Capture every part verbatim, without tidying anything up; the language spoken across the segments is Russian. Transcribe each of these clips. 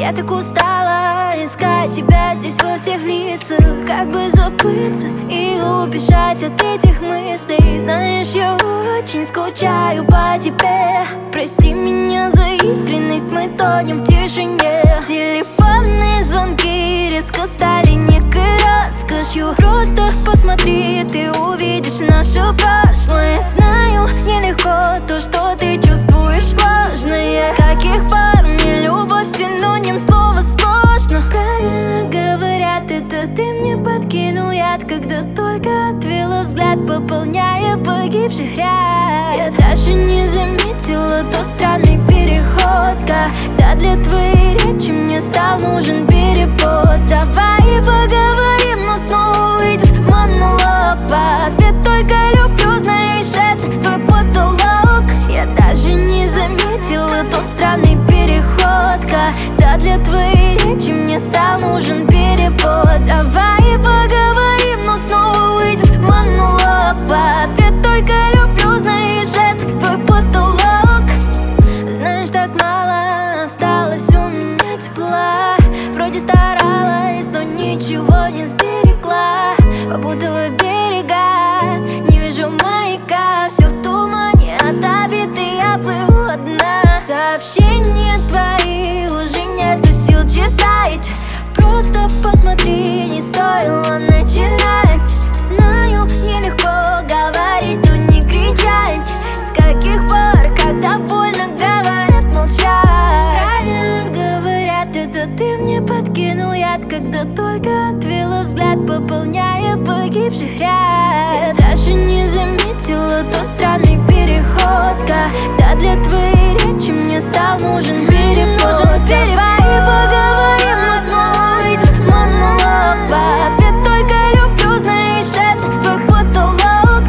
Я так устала искать тебя здесь во всех лицах, как бы забыться и убежать от этих мыслей. Знаешь, я очень скучаю по тебе. Прости меня за искренность, мы тонем в тишине. Телефонные звонки резко стали некой роскошью. Просто посмотри, ты увидишь наше прошлое. Знаю, нелегко то, что ты чувствуешь, сложное. С каких пор мне любовь синоним слова сложно? Правильно говорят, это ты мне подкинул яд, когда только отвела взгляд, пополняя погибших ряд. Я даже не заметила тот странный переход, когда для твоей речи мне стал нужен перевод. Давай поговорим, но снова выйдет монолог. В ответ только люблю, знаешь, это твой потолок. Я даже не заметила тот странный переход, когда для твоей речи мне стал нужен перевод. Давай поговорим, но снова выйдет монолог. В ответ только люблю, знаешь, это твой потолок. Знаешь, так мало осталось у меня тепла. Вроде старалась, но ничего не сберегла. Попутала берега, не вижу маяка. Все в тумане, от обиды я плыву одна. Сообщения твои уже нету сил читать. Просто посмотри, не стоило начинать. Знаю, нелегко говорить, но не кричать. С каких пор, когда больно, говорят молчать? Правильно говорят, это ты мне подкинул яд, когда только отвела взгляд, пополняя погибших ряд. Я даже не заметила тот странный переход, когда для твоей речи мне стал нужен перевод. Давай поговорим, но снова выйдет монолог. В ответ только люблю, знаешь, это твой потолок.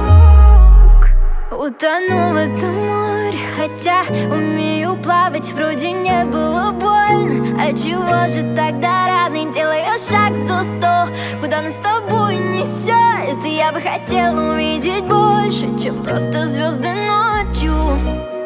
Утону в этом море, хотя умею плавать, вроде не было больно. А чего же тогда рано делаю шаг за сто? Куда нас с тобой несет? Я бы хотела увидеть больше, чем просто звезды ночью.